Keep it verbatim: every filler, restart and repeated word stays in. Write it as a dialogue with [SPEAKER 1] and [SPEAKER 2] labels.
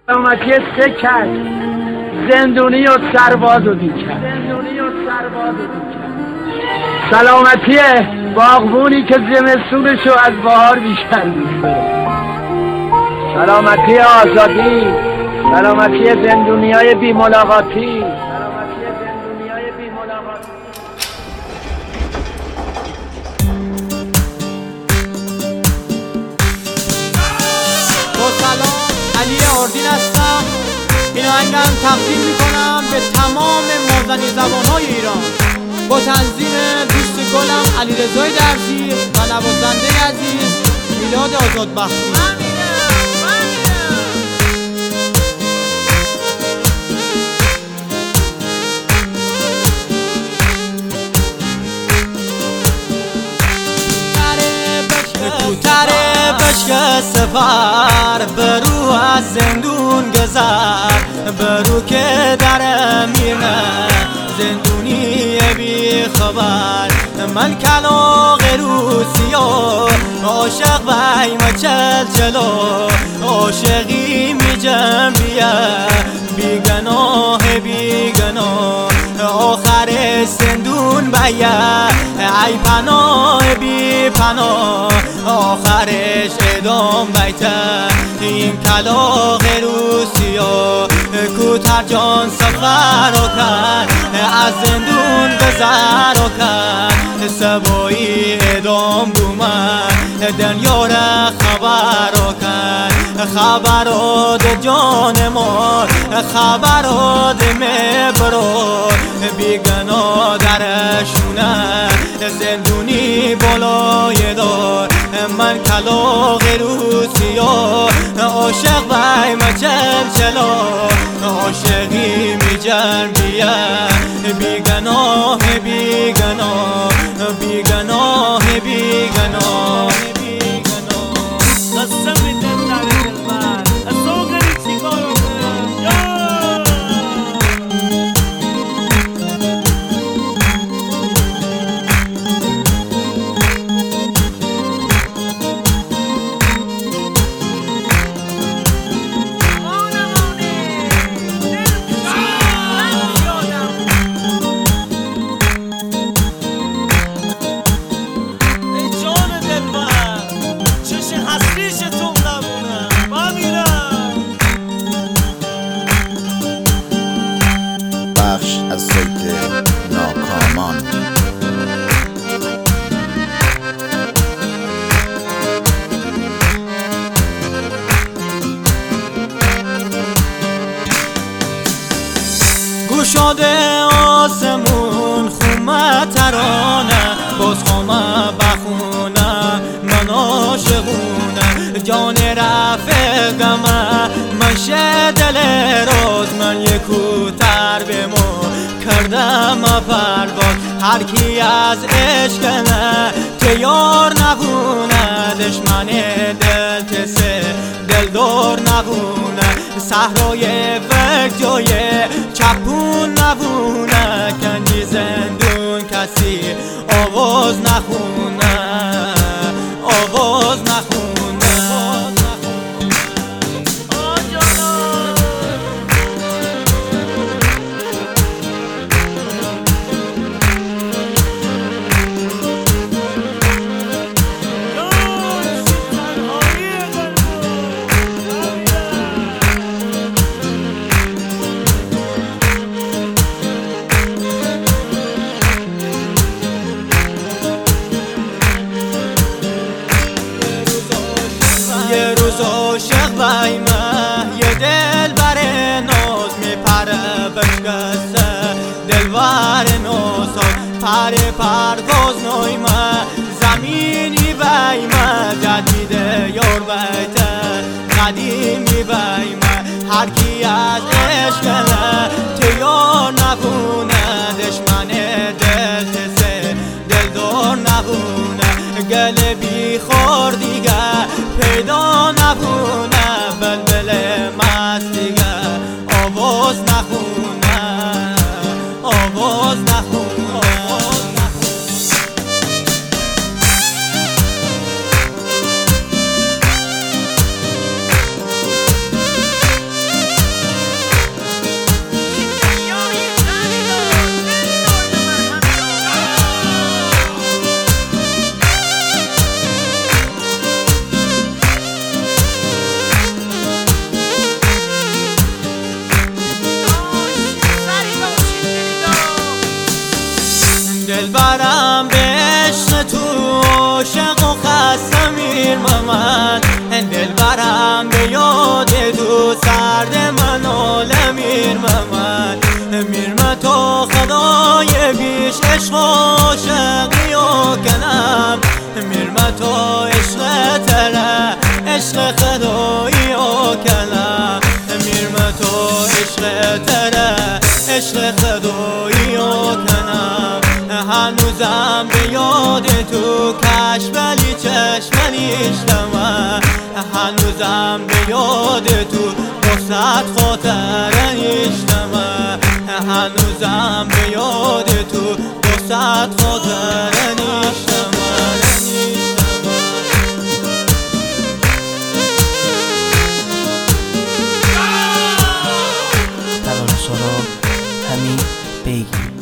[SPEAKER 1] سلامتی سکت زندونی و سرباز و دیکن زندونی و سرباز و دیکن سلامتی باغبونی که زمستونشو از بهار بیشتر دوست داره. سلامتی آزادی، سلامتی زندونیای بی ملاقاتی، سلامتی زندونیای بی ملاقاتی.
[SPEAKER 2] با سلام، علی اردین هستم. این آهنگم تقدیم میکنم به تمام مازنی زبانهای ایران با تنظیم دوست گلم علیرضا درزی و نوازنده عزیز میلاد آزادبختی. کوتره بشک سفر برو از زندون گذر برو که در میرنه زندونی بی خبر من کلاغ روسی و عاشق بای مچل جلو عاشقی می جنبیه بی گناه بی گناه آخر زندون بایه ای پناه بی پناه آخرش ادام بیته این کلاغ روسی و کوتر جان سفر رو کرد از زندون گذر رو کرد سبایی ادام دومد دنیا را خبر رو کرد خبر رو ده جان مار خبر رو ده مبرو بیگنا درشونه زندونی بالای دار من کلاغ روسی و عاشق بای مچل چلا عاشقی می جنبیه بیگناه بیگناه بیگناه بیگناه
[SPEAKER 3] قسم دل در دلبر از سوگری چیکارو کنم
[SPEAKER 4] بخش از سایت ناکامان.
[SPEAKER 2] گشاده آسمون خومه ترانه باز خومه بخونه من عاشقونه جان رفقمه منشه دل روز من یکوتر بمو کردم پرواز هر کی از عشقنه تیار نبونه دشمن دل تسه دل دور نبونه صحرای وقت جای چپون نبونه کنی زندون کسی آواز نخونه آواز نخونه یه روز عاشق بایمه یه دل بر ناز میپره بشکسته دلبر نازاد پر پرواز نویمه زمینی بایمه جدیده یار بیته قدیمی بایمه هر کی از عشقنه تیار نبونه دشمن دل تسه دل دار نبونه گل بی خور دیگه پیدا نبونه بلبل مست دیگه آواز نخونه آواز نخونه صد خاطره نیشتمه هنوزم به یاد تو دو صد خاطره نیشتمه
[SPEAKER 5] ترانه سرا حمید بیگی